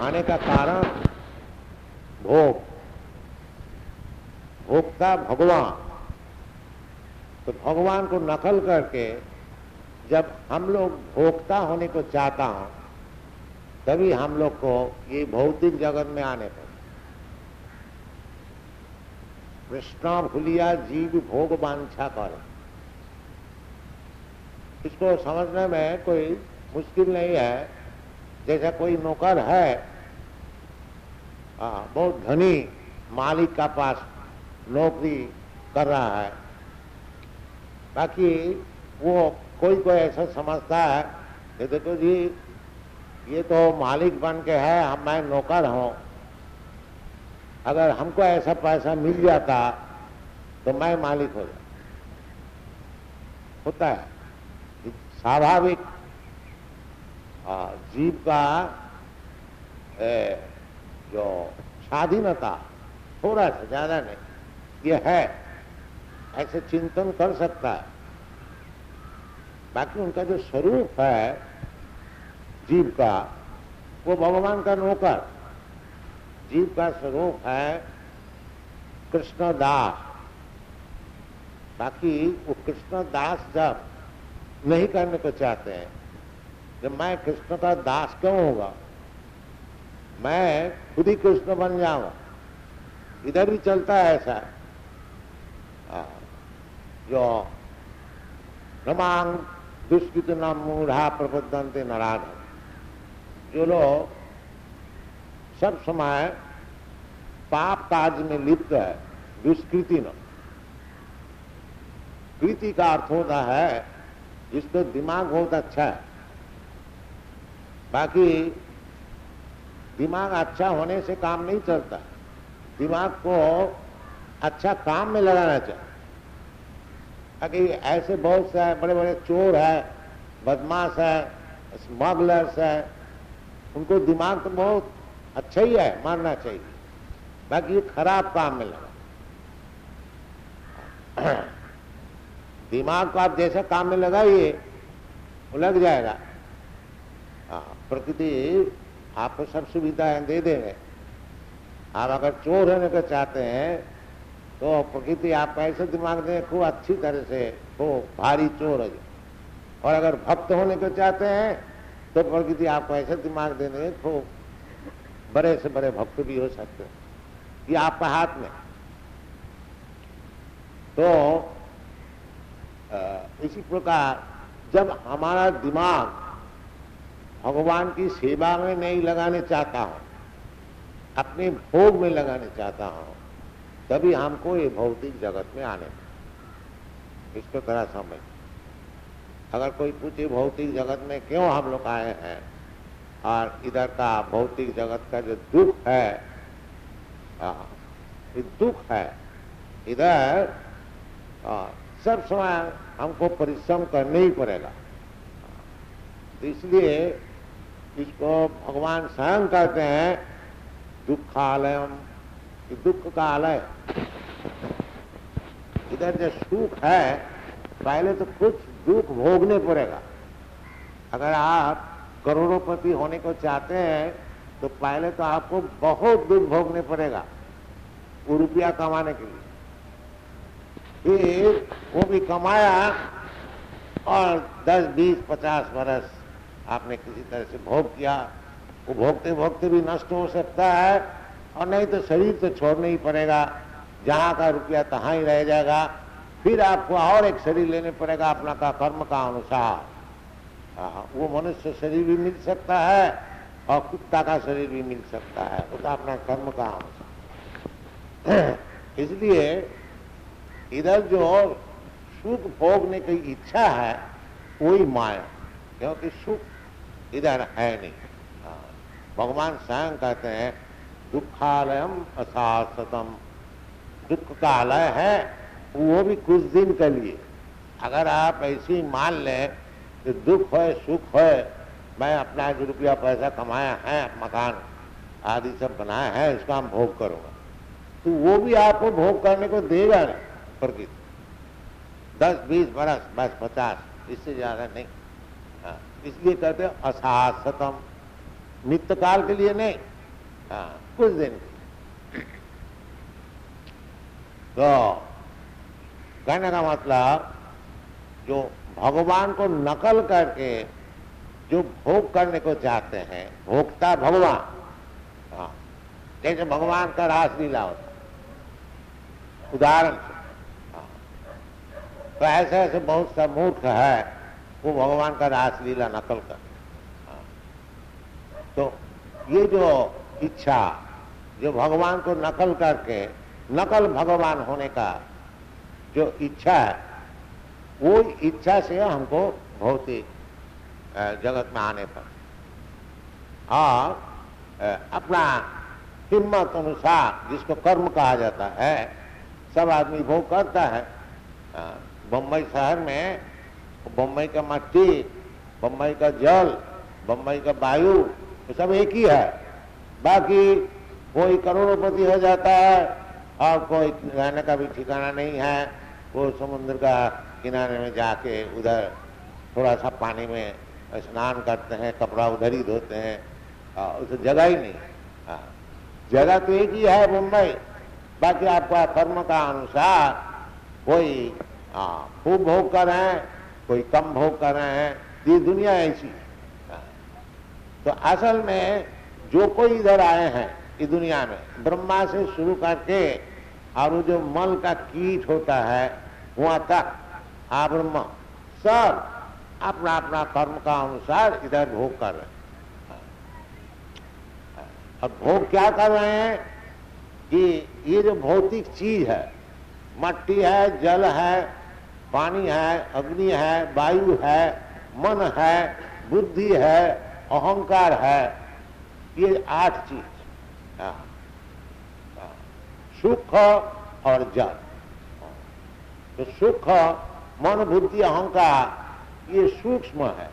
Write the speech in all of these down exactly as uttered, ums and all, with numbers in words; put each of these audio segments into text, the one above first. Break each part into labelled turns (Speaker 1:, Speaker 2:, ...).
Speaker 1: खाने का कारण भोग, भोक्ता भगवान। तो भगवान को नकल करके जब हम लोग भोक्ता होने को चाहता हूं, तभी हम लोग को ये भौतिक जगत में आने पर कृष्णा भूलिया जीव भोग वांछा करे। इसको समझने में कोई मुश्किल नहीं है। जैसा कोई नौकर है, आ, बहुत धनी मालिक का पास नौकरी कर रहा है, बाकी वो कोई कोई ऐसा समझता है कि देखो जी ये तो मालिक बन के है, हम मैं नौकर हूं, अगर हमको ऐसा पैसा मिल जाता तो मैं मालिक हो जाता। होता है स्वाभाविक जीव का ए, जो स्वाधीनता, थोड़ा सा ज्यादा नहीं ये है, ऐसे चिंतन कर सकता है। बाकी उनका जो स्वरूप है जीव का, वो भगवान का नौकर। जीव का स्वरूप है कृष्ण दास। बाकी वो कृष्ण दास जब नहीं करने को चाहते हैं, जब मैं कृष्ण का दास क्यों होगा, मैं खुद ही कृष्ण बन जाऊंगा। इधर भी चलता है ऐसा, जो नमांग दुष्कृत न मूढ़ा प्रबुद्धंते नराधम। जो लोग सब समय पाप कार्य में लिप्त है, दुष्कृति न। कृति का अर्थ होता है जिसको दिमाग बहुत अच्छा है। बाकी दिमाग अच्छा होने से काम नहीं चलता, दिमाग को अच्छा काम में लगाना चाहिए। बाकी ऐसे बहुत से बड़े बड़े चोर है, बदमाश है, स्मगलर्स है, उनको दिमाग तो बहुत अच्छा ही है, मानना चाहिए। बाकी ये खराब काम में लगा। दिमाग को आप जैसा काम में लगाइए वो लग जाएगा। प्रकृति आपको सब सुविधाएं दे देंगे। आप अगर चोर होने को चाहते हैं तो प्रकृति आपको ऐसे दिमाग दे खूब अच्छी तरह से खूब भारी चोर हो जाए, और अगर भक्त होने को चाहते हैं तो प्रकृति आपको ऐसे दिमाग दे देंगे खूब बड़े से बड़े भक्त भी हो सकते हैं। ये आपका हाथ में। तो इसी प्रकार जब हमारा दिमाग भगवान की सेवा में नहीं लगाने चाहता हूं, अपने भोग में लगाने चाहता हूं, तभी हमको ये भौतिक जगत में आने। इसको तरह समझ। अगर कोई पूछे भौतिक जगत में क्यों हम लोग आए हैं, और इधर का भौतिक जगत का जो दुख है, ये दुख है, इधर सब समय हमको परिश्रम करना ही पड़ेगा। तो इसलिए इसको भगवान स्वयं कहते हैं दुखालयम, दुख का आलय। इधर जो सुख है, पहले तो कुछ दुख भोगने पड़ेगा। अगर आप करोड़ोंपति होने को चाहते हैं तो पहले तो आपको बहुत दुख भोगने पड़ेगा वो रुपया कमाने के लिए। फिर वो भी कमाया और दस बीस पचास वर्ष आपने किसी तरह से भोग किया, वो भोगते भोगते भी नष्ट हो सकता है, और नहीं तो शरीर तो छोड़ना ही पड़ेगा। जहाँ का रुपया तहाँ ही रह जाएगा। फिर आपको और एक शरीर लेने पड़ेगा अपना का कर्म का अनुसार। वो मनुष्य शरीर भी मिल सकता है और कुत्ता का शरीर भी मिल सकता है, वो तो अपना कर्म का अनुसार। इसलिए इधर जो सुख भोगने की इच्छा है वही माया, क्योंकि सुख इधर है नहीं। भगवान स्वयं कहते हैं दुखालयम अशाश्वतम, दुख का आलय है वो भी कुछ दिन के लिए। अगर आप ऐसे ही मान लें कि दुख है सुख है, मैं अपना जो रुपया पैसा कमाया है, मकान आदि सब बनाया है, इसका हम भोग करूंगा, तो वो भी आपको भोग करने को देगा नहीं प्रकृति। दस बीस बरस, बस पचास, इससे ज्यादा नहीं। हाँ, इसलिए कहते हैं अशाश्वतम, नित्य काल के लिए नहीं। हाँ, कुछ दिन की। तो कहने का मतलब जो भगवान को नकल करके जो भोग करने को चाहते हैं, भोक्ता भगवान, हाँ, जैसे भगवान का रासलीला होता है उदाहरण से, हाँ, तो ऐसे ऐसे बहुत सा मूर्ख है वो भगवान का रासलीला नकल कर, हाँ, तो ये जो इच्छा, जो भगवान को नकल करके नकल भगवान होने का जो इच्छा है, वो इच्छा से हमको भौतिक जगत में आने पर और अपना हिम्मत अनुसार, जिसको कर्म कहा जाता है, सब आदमी भोग करता है। बम्बई शहर में बम्बई का मिट्टी, बम्बई का जल, बम्बई का वायु, तो सब एक ही है। बाकी कोई करोड़पति हो जाता है और कोई रहने का भी ठिकाना नहीं है, वो समुद्र का किनारे में जाके उधर थोड़ा सा पानी में स्नान करते हैं, कपड़ा उधर ही धोते हैं, उसे जगह ही नहीं। हाँ, जगह तो एक ही है मुंबई, बाकी आपका कर्म का अनुसार कोई खूब भोग कर रहे हैं, कोई कम भोग कर रहे हैं, ये दुनिया ऐसी। तो असल में जो कोई इधर आए हैं इस दुनिया में, ब्रह्मा से शुरू करके और वो जो मल का कीट होता है वहां तक आ ब्रह्मा, सब अपना अपना कर्म का अनुसार इधर भोग कर रहे हैं। अब भोग क्या कर रहे हैं कि ये जो भौतिक चीज है, मट्टी है, जल है, पानी है, अग्नि है, वायु है, मन है, बुद्धि है, अहंकार है, ये आठ चीज, सुख और जल। तो सुख, मन, बुद्धि, अहंकार ये सूक्ष्म है,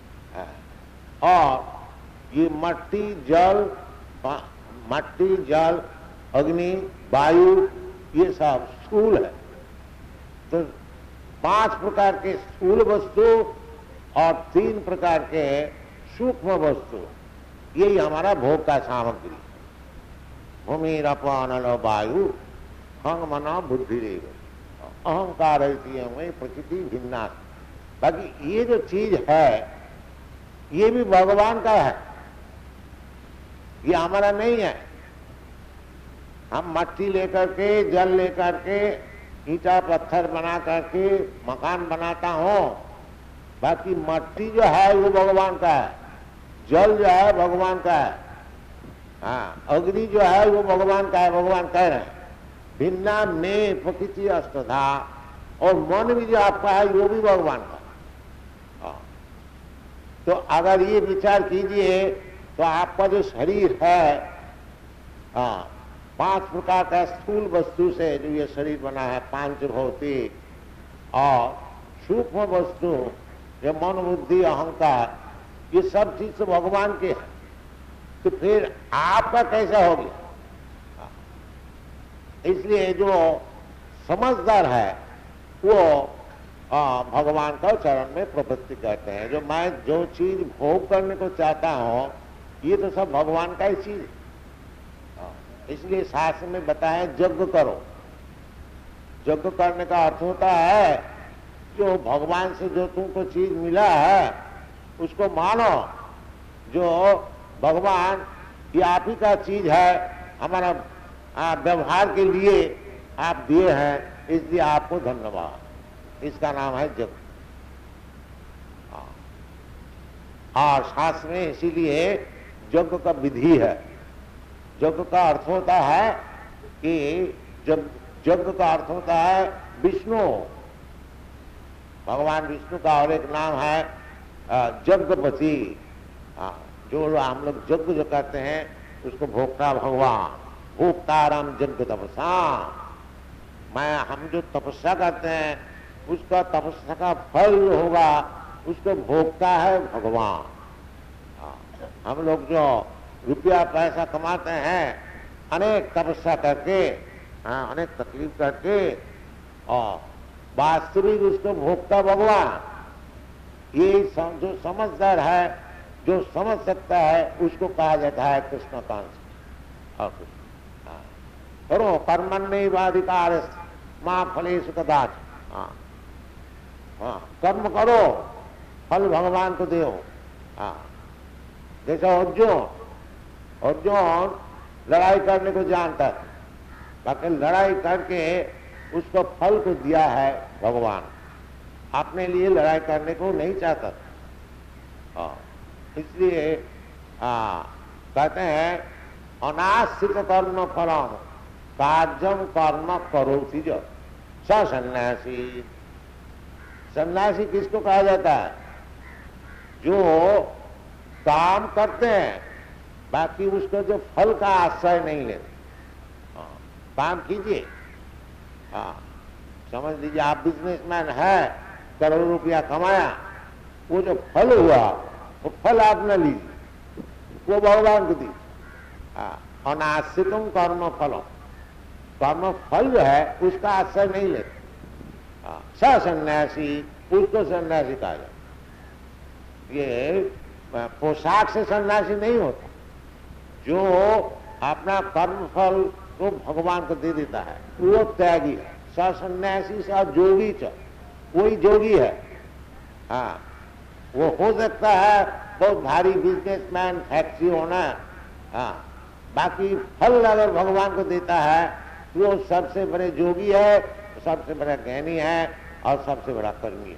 Speaker 1: और ये मट्टी, जल, मट्टी, जल, अग्नि, वायु, ये सब स्थूल है। तो पांच प्रकार के स्थूल वस्तु और तीन प्रकार के सूक्ष्म वस्तु, यही हमारा भोग का सामग्री। भूमि रपान वायु हंग मना बुद्धि रेव अहंकार में प्रकृति भिन्ना। बाकी ये जो चीज है ये भी भगवान का है, ये हमारा नहीं है। हम मट्टी लेकर के, जल लेकर के, ईंटा पत्थर बना करके मकान बनाता हूं, बाकी मट्टी जो है वो भगवान का है, जल जो है भगवान का है, हाँ, अग्नि जो है वो भगवान का है। भगवान कह रहे हैं भिन्ना में प्रकृति अष्टधा, और मन भी जो आपका है वो भी भगवान का। हाँ, तो अगर ये विचार कीजिए तो आपका जो शरीर है, हाँ, पांच प्रकार का स्थूल वस्तु से जो ये शरीर बना है, पांच भौतिक और सूक्ष्म वस्तु जो मन, बुद्धि, अहंकार, ये सब चीज तो भगवान के है। तो फिर आपका कैसा हो गया? इसलिए जो समझदार है वो आ, भगवान का चरण में प्रवृत्ति करते हैं। जो मैं जो चीज भोग करने को चाहता हूं ये तो सब भगवान का ही चीज है। इसलिए शास्त्र में बताया यज्ञ करो। यज्ञ करने का अर्थ होता है जो भगवान से जो तुमको चीज मिला है उसको मानो, जो भगवान ये आप ही का चीज है, हमारा व्यवहार के लिए आप दिए हैं, इसलिए आपको धन्यवाद। इसका नाम है यज्ञ। और शास्त्र में इसीलिए यज्ञ का विधि है। यज्ञ का अर्थ होता है कि जब यज्ञ का अर्थ होता है विष्णु, भगवान विष्णु का और एक नाम है यज्ञपति। जो हम लोग यज्ञ जो कहते हैं उसको भोक्ता भगवान, भोक्ताराम यज्ञ तपसा। मैं हम जो तपस्या करते हैं उसका तपस्या का फल होगा, उसको भोगता है भगवान। हम लोग जो रुपया पैसा कमाते हैं अनेक तपस्या करके, अनेक तकलीफ करके, और वास्तविक उसको भोगता भगवान। ये जो समझदार है, जो समझ सकता है, उसको कहा जाता है कृष्णकांत। और कुछ हाँ। करो कर्मण्येवाधिकार मां फलेषु कदाच। हाँ हाँ, कर्म करो, फल भगवान को दो। हाँ, जैसा अर्जुन अर्जुन लड़ाई करने को जानता है, बाकी लड़ाई करके उसको फल को दिया है भगवान, अपने लिए लड़ाई करने को नहीं चाहता। हाँ, इसलिए हाँ कहते हैं अनाश्रित कर्म फलम कार्यम कर्म करोति जो स सन्यासी। सन्यासी किसको कहा जाता है? जो काम करते हैं बाकी उसको जो फल का आश्रय नहीं लेते। हाँ, काम कीजिए। हाँ, समझ लीजिए आप बिजनेसमैन है, करोड़ रुपया कमाया, वो जो फल हुआ वो फल आप न लीजिए, वो भगवान को दी। अनाश्रितम कर्म फलो, कर्म फल जो है उसका आश्रय नहीं लेते। स सन्यासी, उसको सन्यासी कहा जाए। ये पोशाक से सन्यासी नहीं होता, जो अपना कर्म फल को भगवान को दे देता है वो त्यागी है। स सन्यासी स जोगी च, वही जोगी है। हाँ, वो हो सकता है बहुत भारी बिजनेसमैन, फैक्ट्री होना, हाँ, बाकी फल अगर भगवान को देता है तो वो सबसे बड़े जोगी है, सबसे बड़ा ज्ञानी है और सबसे बड़ा कर्मी है।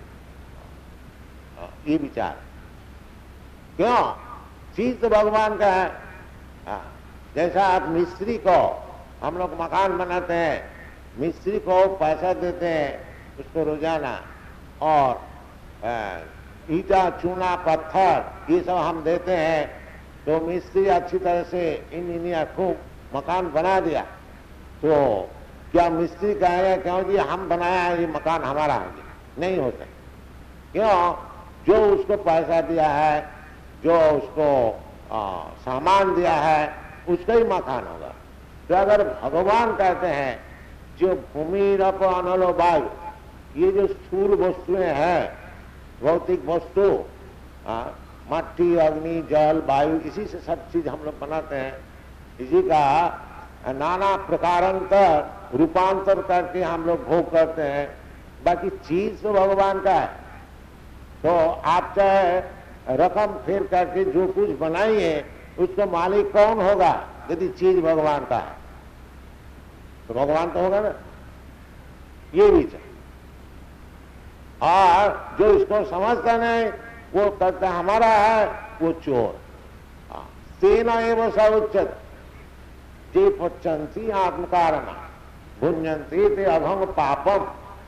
Speaker 1: ये विचार क्यों? चीज तो भगवान का है। हाँ, जैसा आप मिस्त्री को, हम लोग मकान बनाते हैं, मिस्त्री को पैसा देते हैं उसको रोजाना, और ईटा चूना पत्थर ये सब हम देते हैं, तो मिस्त्री अच्छी तरह से इंजीनियर खूब मकान बना दिया, तो क्या मिस्त्री कहेगा क्यों जी हम बनाया है ये मकान हमारा है? नहीं होता। क्यों? जो उसको पैसा दिया है, जो उसको आ, सामान दिया है, उसका ही मकान होगा। तो अगर भगवान कहते हैं जो भूमि रप अनलो वायु, ये जो स्थूल वस्तुएं हैं, भौतिक वस्तु, मट्टी अग्नि जल वायु, इसी से सब चीज हम लोग बनाते हैं, इसी का नाना प्रकारांतर रूपांतर करके हम लोग भोग करते हैं। बाकी चीज तो भगवान का है। तो आप चाहे रकम फेर करके जो कुछ बनाइए, उसका मालिक कौन होगा? यदि चीज भगवान का है तो भगवान तो होगा ना। ये विचार, और जो इसको समझता नहीं वो कहता हमारा है, वो चोर। तेना एवं सउच्चत जे पच्चंती आत्मकारण भुंजंती ते अभंग पापम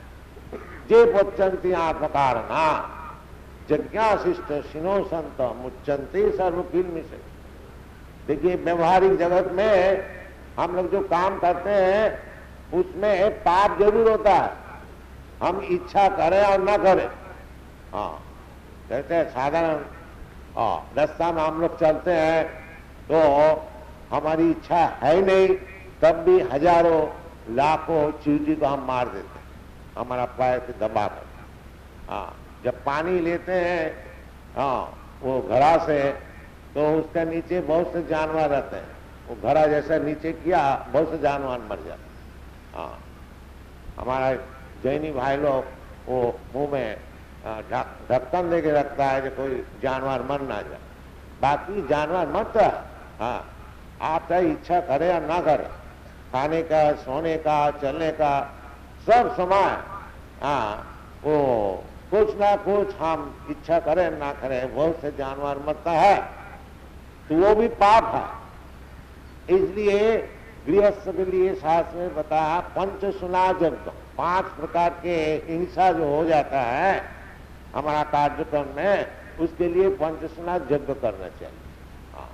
Speaker 1: जे पच्चंती आत्मकारणा जज्ञाशिष्ट सिनो संत मुच्चंती सर्वकिल से। देखिए व्यवहारिक जगत में हम लोग जो काम करते हैं उसमें पाप जरूर होता है, हम इच्छा करें और ना करें। हाँ, कहते हैं साधारण हाँ रास्ता में हम लोग चलते हैं तो हमारी इच्छा है नहीं, तब भी हजारों लाखों चींटी को हम मार देते हैं हमारा पैर से दबा कर। हाँ, जब पानी लेते हैं हाँ वो घड़ा से, तो उसके नीचे बहुत से जानवर रहते हैं, वो घड़ा जैसा नीचे किया बहुत से जानवर मर जाते। हाँ, हमारा जैनी भाई लोग वो मुंह में ढक्कन दे के रखता है कि कोई जानवर मर ना जाए, बाकी जानवर मरता है। हाँ, आप चाहे इच्छा करे या ना करे, खाने का, सोने का, चलने का, सब समय हाँ वो कुछ ना कुछ हम इच्छा करें ना करें, बहुत से जानवर मरता है, तो वो भी पाप है। इसलिए गृहस्थ के लिए शास्त्र में बताया पंच सुना जब पांच प्रकार के हिंसा जो हो जाता है हमारा कार्यक्रम में, उसके लिए पंचसुना यज्ञ करना चाहिए। हाँ,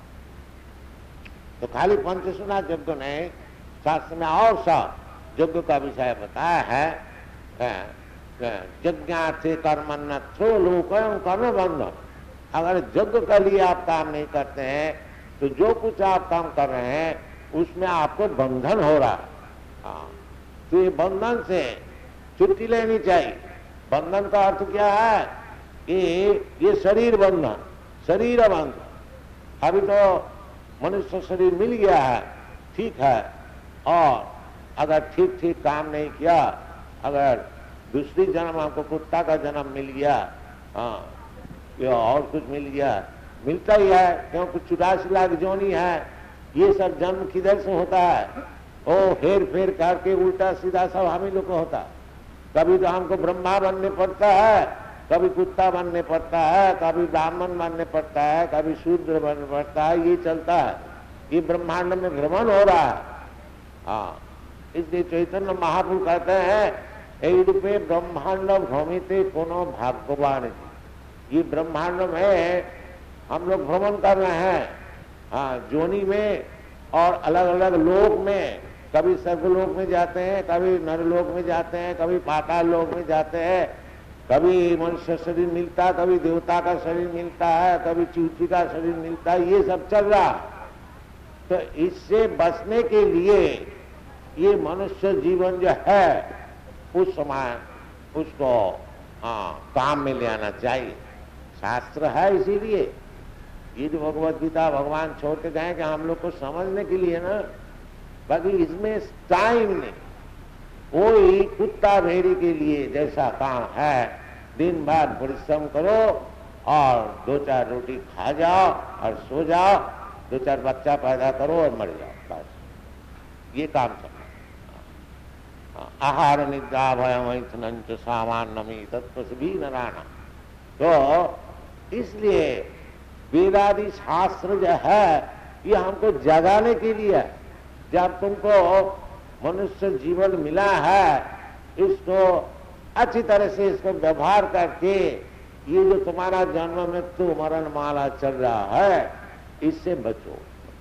Speaker 1: तो खाली पंचसुना यज्ञ नहीं, शास्त्र में और सब यज्ञ का विषय बताया है। यज्ञार्थे कर्मण्य थ्रो लोक कर्म बंधन। अगर यज्ञ के लिए आप काम नहीं करते हैं तो जो कुछ आप काम कर रहे हैं उसमें आपको बंधन हो रहा है। हाँ, तो ये बंधन से छुट्टी लेनी चाहिए। बंधन का अर्थ क्या है कि ये शरीर बंधन, शरीर बंधन। अभी तो मनुष्य शरीर मिल गया है, ठीक है, और अगर ठीक ठीक काम नहीं किया, अगर दूसरी जन्म हमको कुत्ता का जन्म मिल गया, हाँ, या और कुछ मिल गया, मिलता ही है, क्योंकि चौरासी लाख जोनी है, ये सब जन्म किधर से होता है? ओ हेर फेर करके उल्टा सीधा सब हम ही लोग को होता। कभी तो हमको ब्रह्मा बनने पड़ता है, कभी कुत्ता बनने पड़ता है, कभी ब्राह्मण बनने पड़ता है, कभी शूद्र बनने पड़ता है, ये चलता है। ये ब्रह्मांड में भ्रमण हो रहा है। हाँ, इसलिए चैतन्य महाप्रभु कहते हैं ए रूपे ब्रह्मांड भ्रमिते कोनो भाग्यवान जी। ये ब्रह्मांड में हम लोग भ्रमण कर रहे हैं, हाँ, जोनी में और अलग अलग लोक में। कभी स्वर्गलोक में जाते हैं, कभी नरलोक में जाते हैं, कभी पाताल लोक में जाते हैं, कभी मनुष्य शरीर मिलता है, कभी देवता का शरीर मिलता है, कभी चूची का शरीर मिलता है, ये सब चल रहा। तो इससे बचने के लिए ये मनुष्य जीवन जो है उस समय उसको हाँ काम में ले आना चाहिए। शास्त्र है, इसीलिए ये जो भगवत गीता भगवान छोड़ के गए कि हम लोग को समझने के लिए ना, बाकी इसमें टाइम नहीं। कोई कुत्ता भेड़ी के लिए जैसा काम है, दिन भर परिश्रम करो और दो चार रोटी खा जाओ और सो जाओ, दो चार बच्चा पैदा करो और मर जाओ, बस ये काम चल। आहार निद्रा भयम सामान्यमी तत्वसभी नारायण। तो इसलिए वेदादि शास्त्र जो है ये हमको जगाने के लिए है। जब तुमको मनुष्य जीवन मिला है, इसको अच्छी तरह से इसको व्यवहार करके ये जो तुम्हारा जन्म मृत्यु मरण माला चल रहा है, इससे बचो।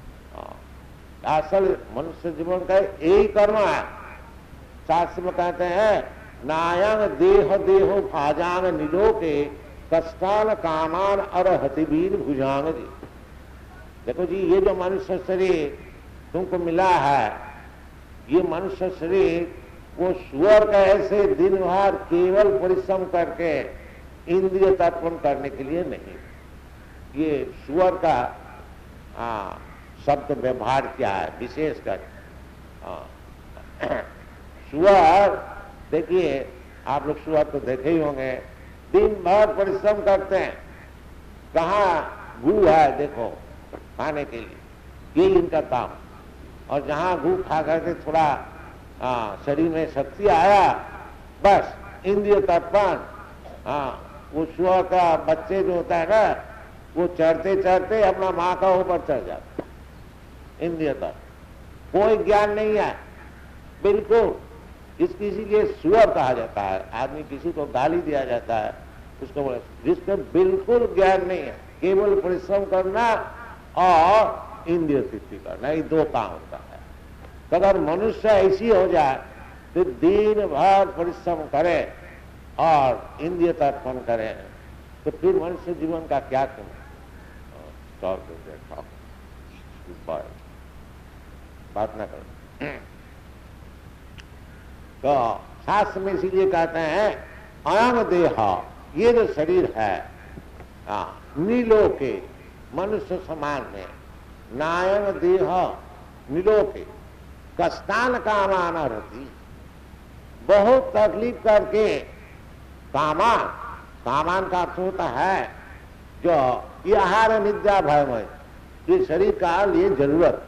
Speaker 1: असल मनुष्य जीवन का यही कर्म है। शास्त्र में कहते हैं नायंग देह देहो भाजांग निलोके कष्टान कामान अरहतिवीर भुजांग जी। देखो जी, ये जो मनुष्य शरीर तुमको मिला है, ये मनुष्य शरीर वो सुअर का ऐसे दिन भर केवल परिश्रम करके इंद्रिय तर्पण करने के लिए नहीं। ये सुअर का आ, शब्द व्यवहार क्या है विशेषकर? सुअर, देखिए आप लोग सुअर तो देखे ही होंगे, दिन भर परिश्रम करते हैं। कहाँ घू है देखो खाने के लिए, ये इनका काम। और जहां घू खा करके थोड़ा शरीर में शक्ति आया, बस इंद्रिय तर्पण। हाँ, वो सुअर का बच्चे जो होता है ना, वो चढ़ते चढ़ते अपना माँ का ऊपर चढ़ जाता। इंद्रिय तर्पण, कोई ज्ञान नहीं है बिल्कुल। इसकी इसीलिए सुअर कहा जाता है। आदमी किसी को गाली दिया जाता है उसको बोले जिसको बिल्कुल ज्ञान नहीं है, केवल परिश्रम करना और इंद्रिय तृप्ति करना, ये दो काम होता है। तो अगर मनुष्य ऐसी हो जाए तो दिन भर परिश्रम करे और इंद्रिय तर्पण करे, तो फिर मनुष्य जीवन का क्या करें? बात ना करो। तो शास्त्र में इसीलिए कहते हैं अयम देह, ये जो शरीर है नीलोके मनुष्य समान में, नायम देह नीलोके कष्टान कामान रहती, बहुत तकलीफ करके कामान, कामान का अर्थ होता है जो ये आहार निद्रा भयमय, ये शरीर का लिए जरूरत,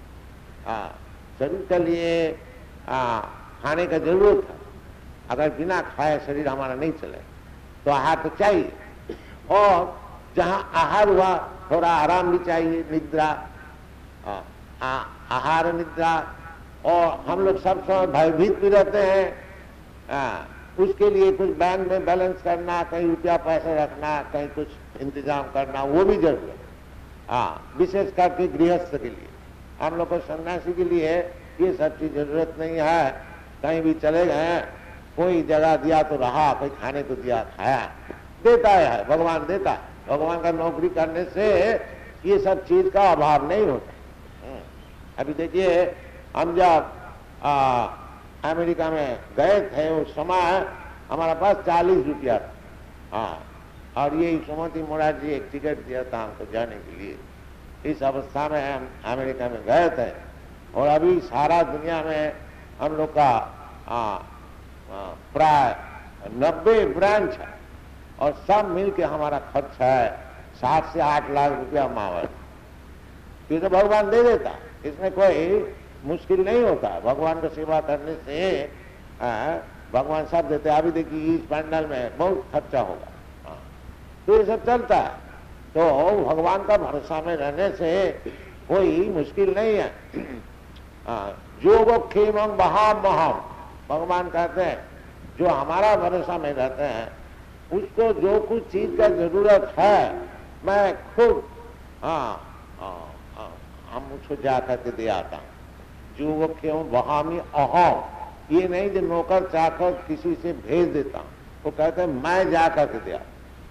Speaker 1: शरीर के लिए आ, खाने का जरूरत है। अगर बिना खाए शरीर हमारा नहीं चले तो आहार तो चाहिए, और जहां आहार हुआ थोड़ा आराम भी चाहिए, निद्रा, आ, आहार निद्रा। और हम लोग सब समय भयभीत भी रहते हैं, आ, उसके लिए कुछ बैंक में बैलेंस करना, कहीं रुपया पैसा रखना, कहीं कुछ इंतजाम करना, वो भी जरूरी है। हाँ, विशेष करके गृहस्थ के लिए, हम लोग को सन्यासी के लिए ये सब चीज जरूरत नहीं है। कहीं भी चले गए, कोई जगह दिया तो रहा, कोई खाने को दिया खाया, देता है भगवान देता है। भगवान का नौकरी करने से ये सब चीज का अभाव नहीं होता। अभी देखिए, हम जब आ, अमेरिका में गए थे उस समय हमारा पास चालीस रुपया था। हाँ, और ये सुमति मोरार जी एक टिकट दिया था हमको जाने के लिए। इस अवस्था में हम अमेरिका में गए थे और अभी सारा दुनिया में हम लोग का प्राय नब्बे ब्रांच है और सब मिलके हमारा खर्च है सात से आठ लाख रुपया मावर। ये तो भगवान दे देता, इसमें कोई मुश्किल नहीं होता। भगवान को सेवा करने से आ, भगवान सब देते। अभी देखिए इस पंडाल में बहुत खर्चा होगा, तो ये सब चलता है। तो भगवान का भरोसा में रहने से कोई मुश्किल नहीं है। जो वो खेमम बहाम महम, भगवान कहते हैं जो हमारा भरोसा में रहते हैं उसको जो कुछ चीज का जरूरत है मैं खुद हाँ हम उसको जा करके दे आता हूँ। जो वो क्यों बहामी अहम, ये नहीं जो नौकर चाकर किसी से भेज देता हूँ, वो कहते हैं मैं जा करके दिया।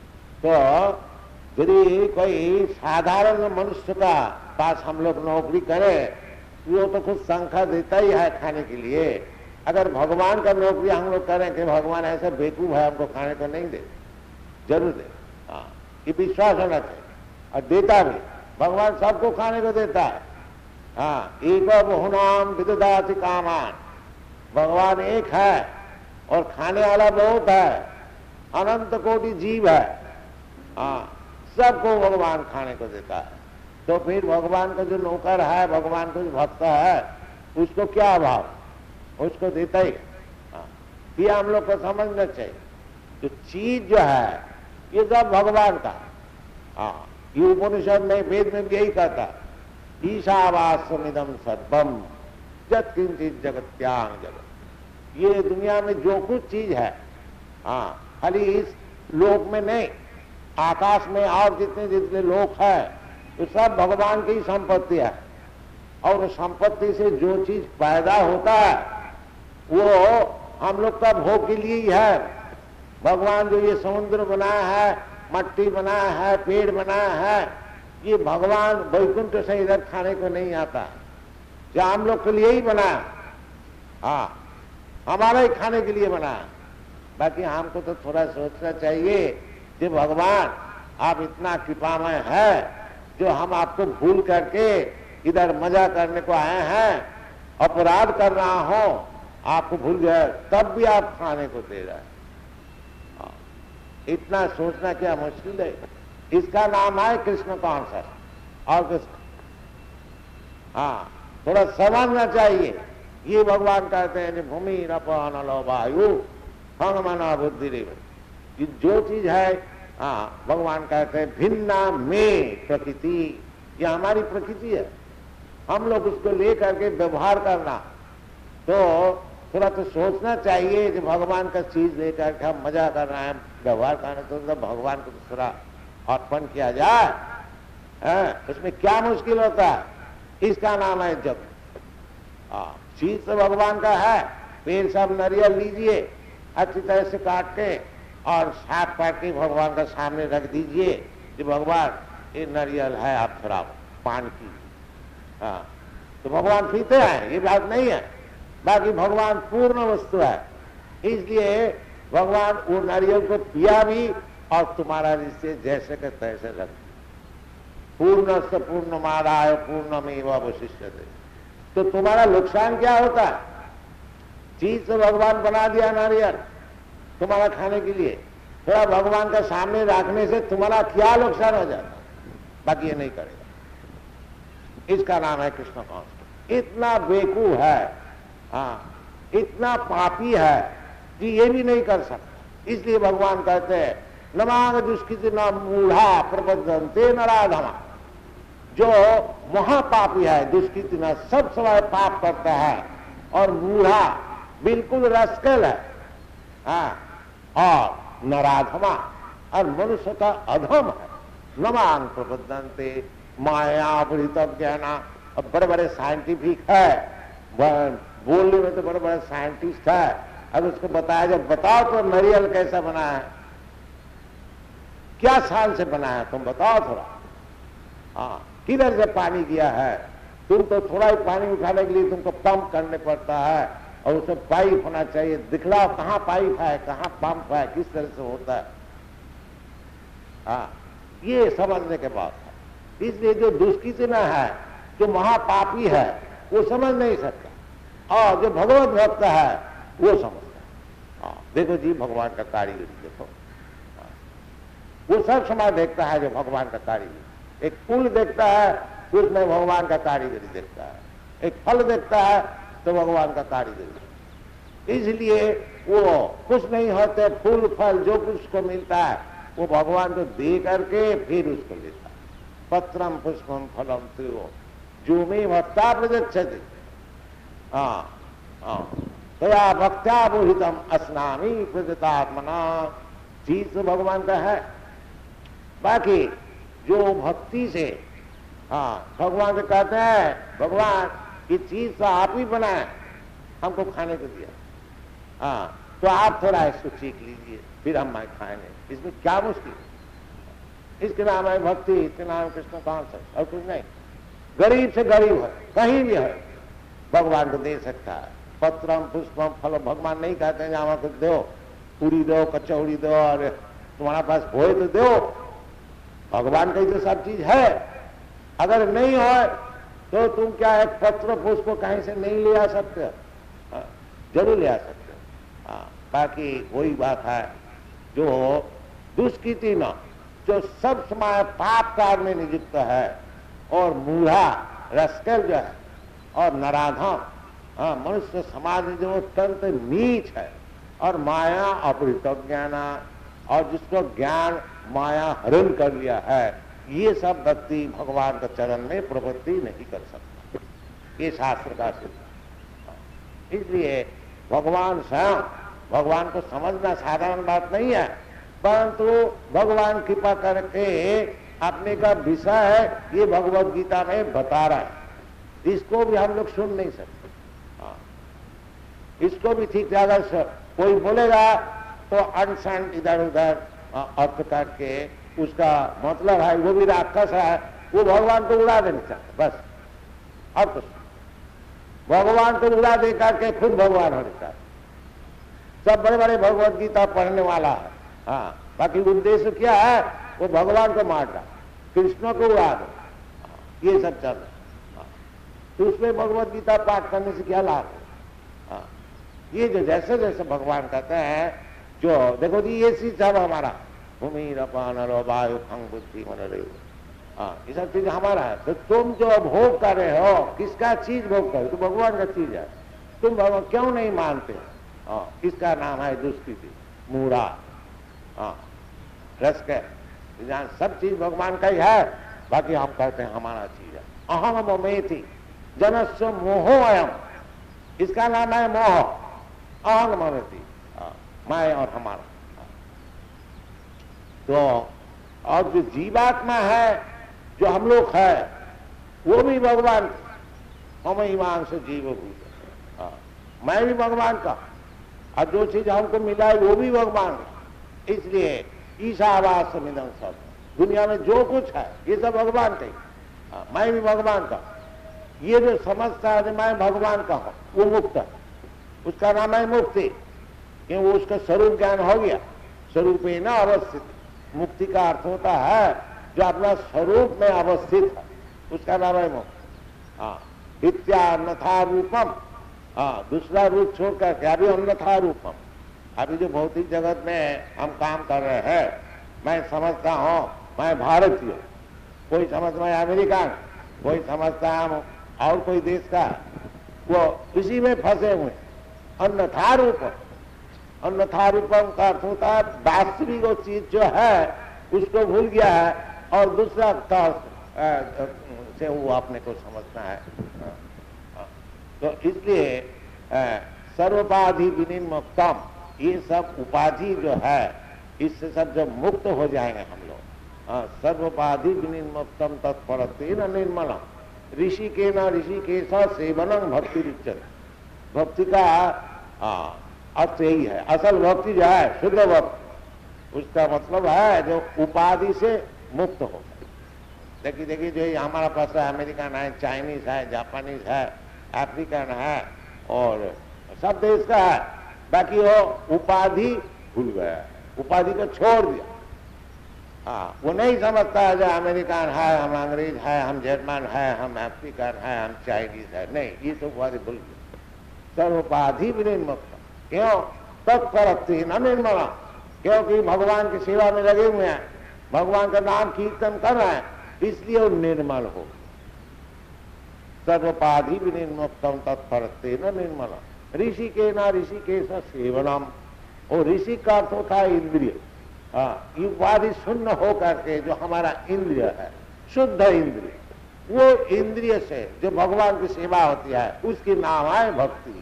Speaker 1: तो यदि कोई साधारण मनुष्य का पास हम लोग नौकरी करें, वो तो कुछ संख्या देता ही है खाने के लिए। अगर भगवान का नौकरी हम लोग करें कि भगवान ऐसा बेवकूफ है हमको खाने को नहीं दे, जरूर दे। हाँ, ये विश्वास होना चाहिए और देता भी। भगवान सबको खाने को देता है। हाँ, एक बहुनाम विदधाति कामान, भगवान एक है और खाने वाला बहुत है, अनंत कोटि जीव है। हाँ, सबको भगवान खाने को देता है। तो फिर भगवान का जो नौकर है, भगवान का जो भक्त है, उसको क्या अभाव, उसको देता ही। हाँ, ये हम लोग को समझना चाहिए। तो चीज जो है ये सब भगवान का। हाँ, ये उपनिषद में वेद में भी यही कहता, ईशावास्यमिदं सर्वम यत् किंचित् जगत्यां जगत्। ये दुनिया में जो कुछ चीज है, हाँ, खाली इस लोक में नहीं, आकाश में और जितने जितने लोक है तो सब भगवान की संपत्ति है। और संपत्ति से जो चीज पैदा होता है वो हम लोग का भोग के लिए ही है। भगवान जो ये समुद्र बनाया है, मट्टी बनाया है, पेड़ बनाया है, ये भगवान वैकुंठ से इधर खाने को नहीं आता, जो हम लोग के लिए ही बनाया। हाँ, हमारा ही खाने के लिए बनाया। बाकी हमको तो थोड़ा सोचना चाहिए कि भगवान आप इतना कृपामय है जो हम आपको भूल करके इधर मजा करने को आए हैं, अपराध कर रहा हो, आपको भूल गए, तब भी आप खाने को दे रहे हैं। इतना सोचना क्या मुश्किल है। इसका नाम है कृष्ण कॉन्सेप्ट। और किस हाँ, थोड़ा समझना चाहिए। ये भगवान कहते हैं भूमि रपन लो वायु हम मना बुद्धि रे, ये जो चीज है, हाँ, भगवान कहते हैं भिन्ना में प्रकृति, ये हमारी प्रकृति है। हम लोग उसको लेकर के व्यवहार करना, तो थोड़ा तो सोचना चाहिए कि भगवान का चीज लेकर के हम मजा कर रहे हैं, व्यवहार करना, तो भगवान को तो थोड़ा अर्पण किया जाए। उसमें क्या मुश्किल होता है। इसका नाम है जग। चीज तो भगवान का है। पेड़ सब नारियल लीजिए, अच्छी तरह से काट के और साफ करके भगवान का सामने रख दीजिए कि भगवान ये नारियल है, आप थोड़ा पान की। हाँ, तो भगवान पीते हैं, ये बात नहीं है। बाकी भगवान पूर्ण वस्तु है, इसलिए भगवान वो नारियल को पिया भी और तुम्हारा रिश्ते जैसे के तैसे रख। पूर्ण से पूर्ण मादाय पूर्णमेव अवशिष्यते। तो तुम्हारा नुकसान क्या होता है। चीज से भगवान बना दिया नारियल तुम्हारा खाने के लिए, थोड़ा भगवान का सामने रखने से तुम्हारा क्या नुकसान हो जाता, बाकी ये नहीं करेगा। इसका नाम है कृष्ण कॉन्सेप्ट। इतना बेवकूफ है, हाँ, इतना पापी है कि ये भी नहीं कर सकता। इसलिए भगवान कहते हैं नमांग दुष्कृति न मूढ़ा प्रबद्धन्ते नराधमा। जो महापापी है, दुष्कृति न सब समय पाप करता है और मूढ़ा बिल्कुल रस्कल है, हाँ, और नराधमा और मनुष्य का अधम है। नमांग प्रबद्धन्ते मायावृत ज्ञाना। अब बड़े बड़े साइंटिफिक है, बोलने में तो बड़े बड़े साइंटिस्ट है, अब उसको बताया जब बताओ तो नारियल कैसा बना है, क्या साल से बना है, तुम बताओ थोड़ा। हाँ, किधर से पानी गया है, तुम तो थोड़ा ही पानी उठाने के लिए तुमको पंप करने पड़ता है और उसमें पाइप होना चाहिए। दिखलाओ कहाँ पाइप है, कहाँ पंप है, किस तरह से होता है। हाँ, ये समझने के बाद है। इसलिए जो दुष्कृति न है, जो महापापी है, वो समझ नहीं सकता, और जो भगवत भक्त है वो समझता है। हाँ, देखो जी भगवान का कारीगरी देखो, वो सब समय देखता है जो भगवान का कारीगरी। एक फूल देखता है उसमें भगवान का कारीगरी देखता है, एक फल देखता है तो भगवान का कारीगरी। इसलिए वो कुछ नहीं होते, फूल फल जो कुछ को मिलता है वो भगवान को दे करके फिर उसको लेता है। पत्रम पुष्पम फलम त्रियो जो में भक्ता प्रदक्षति, हाँ हाँ, तया भक्त्या बोहितम अस्नामी प्रजतात्मना। चीज तो भगवान का है, बाकी जो भक्ति से, हाँ, भगवान से कहते हैं भगवान ये चीज तो आप ही बनाए, हमको खाने को दिया, हाँ, तो आप थोड़ा इसको चीख लीजिए फिर हम खाएंगे, इसमें क्या मुश्किल, इसके नाम है भक्ति, इसके नाम कृष्ण कॉन्सेप्ट और कुछ नहीं। गरीब से गरीब है, कहीं भी है, भगवान को दे सकता है। पत्रम पुष्पम फल, भगवान नहीं कहते हैं जहां कुछ दो, पूरी दो कचौड़ी दो और तुम्हारा पास भोज तो दो, भगवान का ही तो सब चीज है। अगर नहीं हो तो तुम क्या एक पत्र पुष्प कहीं से नहीं ले आ सकते हो, जरूर ले आ सकते हो। हाँ, बाकी वही बात है जो दुष्कृति न, जो सब समय पाप कार्य में नियुक्त है, और मूढ़ा रस्कल जो है और नराधम, हाँ, मनुष्य समाज में जो अत्यंत नीच है, और माया अपहृत ज्ञाना, और जिसको ज्ञान माया हरण कर लिया है, ये सब व्यक्ति भगवान के चरण में प्रवृत्ति नहीं कर सकता, ये शास्त्र का सिद्धांत। इसलिए भगवान स्वयं, भगवान को समझना साधारण बात नहीं है, परंतु भगवान कृपा करके अपने का विषय है ये भगवत गीता में बता रहा है, इसको भी हम लोग सुन नहीं सकते। हाँ, इसको भी ठीक है, अगर कोई बोलेगा तो अनसन इधर उधर अर्थ करके उसका मतलब है वो भी राक्षस है, वो भगवान को उड़ा देना चाहते बस, अब तो भगवान को उड़ा दे करके खुद भगवान होने चाहते। सब बड़े बड़े भगवत गीता पढ़ने वाला है, हाँ, बाकी उद्देश्य क्या है, वो भगवान को मार डाल, कृष्ण को उड़ा दो, ये सब चल रहा। तो उसमें भगवत गीता पाठ करने से क्या लाभ है? हाँ, ये जो जैसे जैसे भगवान कहते हैं, जो देखो जी ये चीज सब हमारा भूमि रपान वायु खंग बुद्धि मन रे, हाँ, ये सब चीज हमारा है। तो तुम जो भोग कर रहे हो, किसका चीज भोग कर रहे हो? तो भगवान का चीज है, तुम भगवान क्यों नहीं मानते? हाँ, इसका नाम है दुष्कृति, मूढ़ा, हाँ, रस के जान, सब चीज भगवान का ही है, बाकी हम कहते हैं हमारा चीज है। अहम ममेति जनस्व मोहो अयम, इसका नाम है मोह, अहम ममेति, मैं और हमारा। तो और जो जीवात्मा है, जो हम लोग है, वो भी भगवान, हम ईमान से जीव भूत, मैं भी भगवान का, और जो चीज हमको मिला है वो भी भगवान का। इसलिए ईशावास मिदं सब, दुनिया में जो कुछ है ये सब भगवान का ही, मैं भी भगवान का। ये जो समझता है मैं भगवान का हूं, वो मुक्त है, उसका नाम है मुक्ति, क्यों वो उसका स्वरूप ज्ञान हो गया। स्वरूप ही ना अवस्थित, मुक्ति का अर्थ होता है जो अपना स्वरूप में अवस्थित है, उसका नाम है मुक्त। हाँ, विद्या अन्यथा रूपम, हाँ, दूसरा रूप छोड़कर के अभी अन्यथा रूपम। अभी जो भौतिक जगत में हम काम कर रहे हैं, मैं समझता हूं मैं भारतीय, कोई समझता है अमेरिकन, कोई समझता है और कोई देश का, वो इसी में फंसे हुए। अन्यथा रूपम, अन्यथा रूपम का अर्थ होता है वास्तविक वो चीज जो है उसको भूल गया है, और दूसरा से वो अपने को समझना है। तो इसलिए सर्वोपाधि विनिर्मुक्तम, ये सब उपाधि जो है इससे सब जब मुक्त हो जाएंगे हम लोग, सर्वोपाधि विनिर्मुक्तम तत्परते न निर्मलम ऋषि के न ऋषि के सेवनम भक्ति रुचते। भक्ति का अर्थ यही है, असल भक्ति जो है शुद्ध भक्ति, उसका मतलब है जो उपाधि से मुक्त हो। देखिए देखिए जो हमारा पास है, अमेरिकन है, चाइनीज है, जापानीज है, अफ्रीकन है, और सब देश का है, बाकी वो उपाधि भूल गया, उपाधि को छोड़ दिया, हाँ, वो नहीं समझता है जो अमेरिकन है, हम अंग्रेज है, हम जर्मन है, हम अफ्रीकन है, हम चाइनीज है। नहीं, ये तो बात भूल गए। सर्वोपाधि विनिर्मुक्त, क्यों? तत्परत्ति न निर्मला, क्योंकि भगवान की सेवा में लगे हुए हैं, भगवान का नाम कीर्तन कर रहे हैं, इसलिए वो निर्मल हो। सर्वोपाधि विनिर्मुक्तम तत्परत्ति न निर्मला। ऋषि के ना ऋषि के सेवनम, और ऋषि का अर्थ होता है इंद्रिय। हाँ, ये उपाधि शून्य हो करके जो हमारा इंद्रिय है, शुद्ध इंद्रिय, वो इंद्रिय से जो भगवान की सेवा होती है उसकी नाम है भक्ति।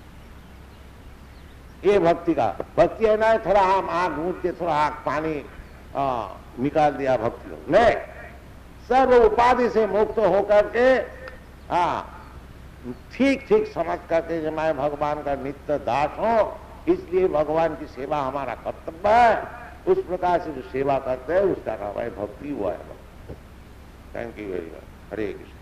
Speaker 1: ये भक्ति का भक्ति है ना, थोड़ा हम आंख मूंद के थोड़ा आंख पानी आ, निकाल दिया भक्ति लोग नहीं, सर्व उपाधि से मुक्त होकर के हाँ ठीक ठीक समझ करके जो मैं भगवान का नित्य दास हूं, इसलिए भगवान की सेवा हमारा कर्तव्य है। उस प्रकार से जो सेवा करते हैं उसका नाम है भक्ति हुआ है। Thank you very much. Hare Krishna.